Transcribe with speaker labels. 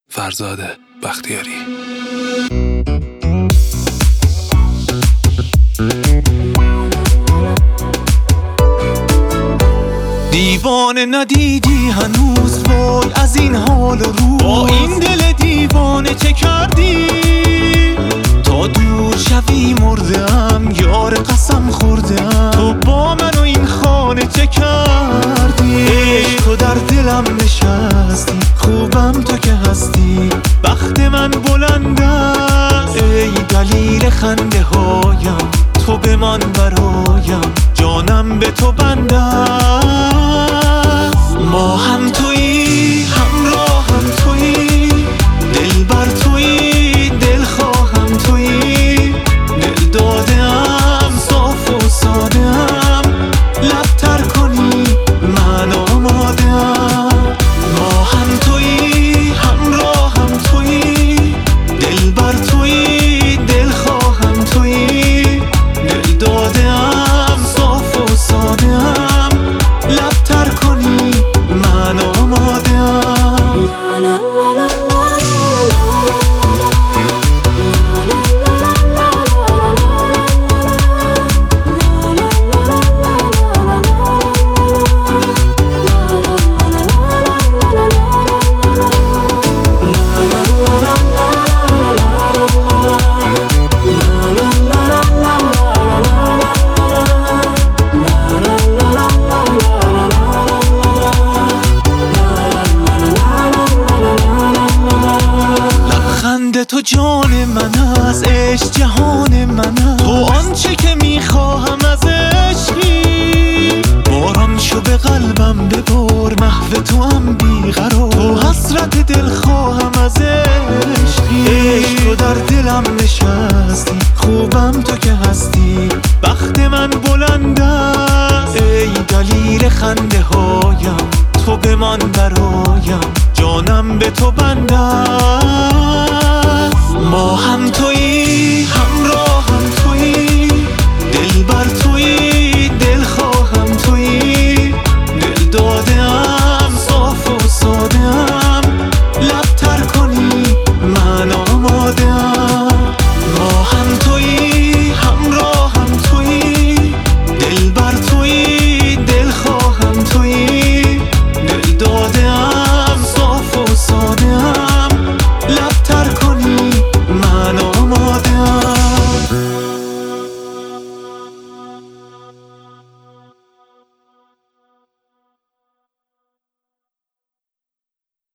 Speaker 1: فرزاد بختیاری.
Speaker 2: دیوانه ندیدی هنوز، وای از این حال و روز، با این دل دیوانه چه کردی؟ تا دور شوی مردم، یار قسم خوردم، تو با من و این خانه چه کردی؟ عشق در دلم نشستی، خوبم تو که هستی، بخت من بلند است، ای دلیل خنده هایم، تو بمان برایم، جانم به تو بنده است. ما هم تویی، همراه هم تویی، دل بر تویی، دل خواهم تویی، دل دادم صاف و سادم، لب تر کنی من آمادم. ما هم تویی، همراه هم تویی، دل بر تویی، دل خواهم تویی، دل دادم صاف و سادم، لب تر کنی من آمادم. تو جان من از عشق، جهان من است، تو آنچه که میخواهم از عشقی. باران شو به قلبم ببار، محو تو هم بیقرار، تو حسرت دل خواهم از عشقی. عشق در دلم نشستی، خوبم تو که هستی، بخت من بلند است، ای دلیل خنده هایم، تو بمان برایم، جانم به تو بنده است. ما